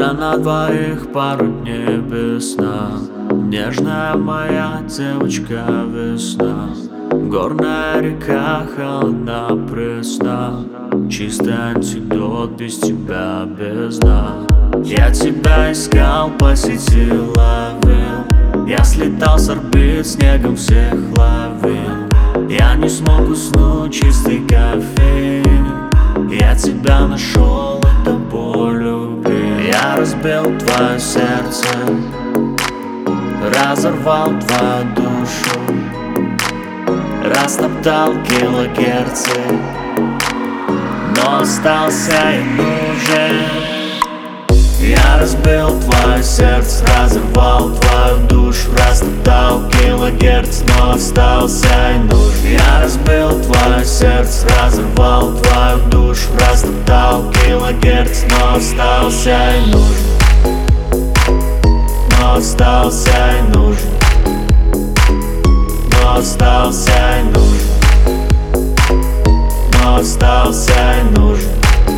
Уже на двоих пару дней без сна. Нежная моя девочка весна. Горная река холодна, пресна. Чистый антидот, без тебя бездна. Я тебя искал, по сети ловил. Я слетал с орбит, снегом всех ловил. Я не смог уснуть, чистый кофеин. Я тебя нашел, это полюбил. Я разбил твое сердце, разорвал твою душу, растоптал килогерцы, но остался и нужен. Я разбил твое сердце, разорвал твою душу, растоптал килогерц, но остался и нужен. Я разбил твое сердце, разорвал твою душу, растоптал килогерц, но остался и нужен. Но остался и нужен. Но остался и нужен. Но остался и нужен.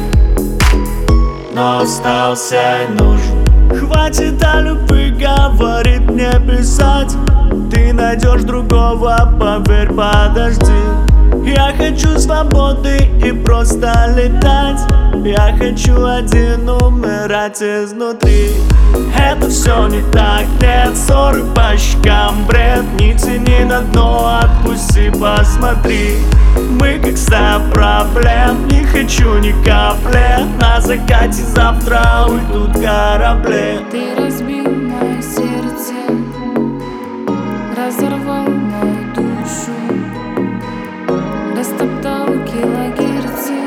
Но остался и нужен. Хватит о любви, говорит мне писать. Ты найдешь другого, поверь, подожди. Я хочу свободы и просто летать. Я хочу один умирать изнутри. Это все не так, нет, ссоры по щекам, бред. Не тяни на дно, отпусти, посмотри. Мы как стая проблем, не хочу ни капли. На закате завтра уйдут корабли. Ты разбил мое сердце, разорвал мою душу, растоптал килогерцы,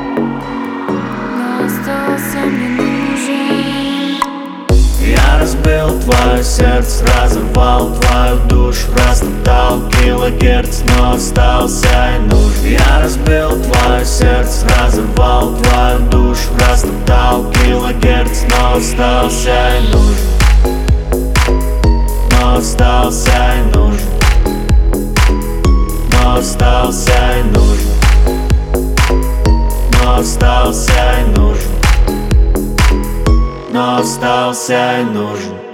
но остался мне нужен. Я разбил твое сердце, разорвал твою душу, растоптал килогерц, но остался и нужен. Я разбил твое сердце, разорвал твою душу, растоптал килогерц, но остался и нужен. Но остался и нужен. Но остался и нужен. Но остался и нужен. Но остался и нужен.